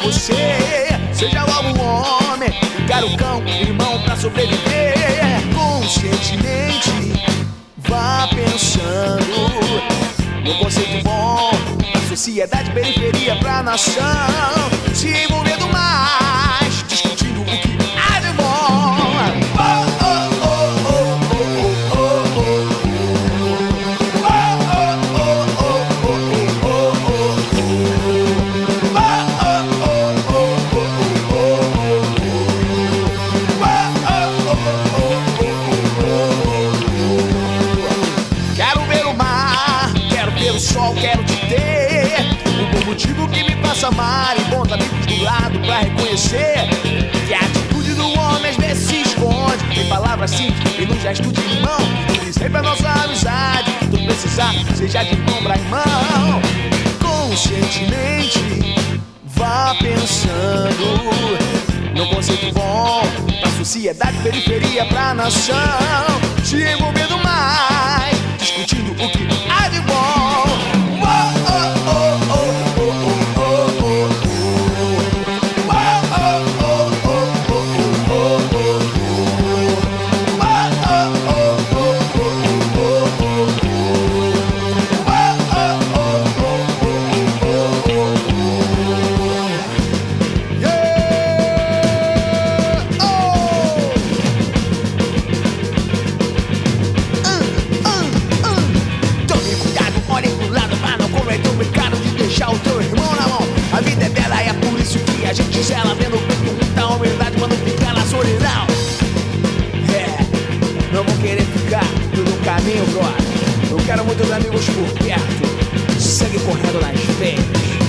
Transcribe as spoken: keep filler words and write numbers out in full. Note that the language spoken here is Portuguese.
você. Seja logo um homem, ficar o cão, irmão pra sobreviver. Conscientemente, vá pensando no conceito bom, da sociedade, periferia pra nação. Se envolvendo mais, discutindo o que há de bom. Oh, oh, oh, oh, oh, oh, oh, oh. Quero ver o mar, quero ver o sol, quero te ter. Um bom motivo que me faça amar e bons amigos do lado pra reconhecer que a atitude do homem às vezes se esconde em palavras simples e no gesto de mão. E sempre a nossa amizade, tudo precisar, seja de irmão pra irmão. Conscientemente, vá pensando no conceito bom, da sociedade, periferia pra nação. Se envolvendo mais, discutindo o que há de bom. Oh, oh, oh, oh, oh, oh, oh, oh. A vida é bela e é por isso que a gente zela, vendo com muita humildade quando fica na solidão. É, não vou querer ficar no caminho, brother. Eu quero muitos amigos por perto, sangue correndo nas veias.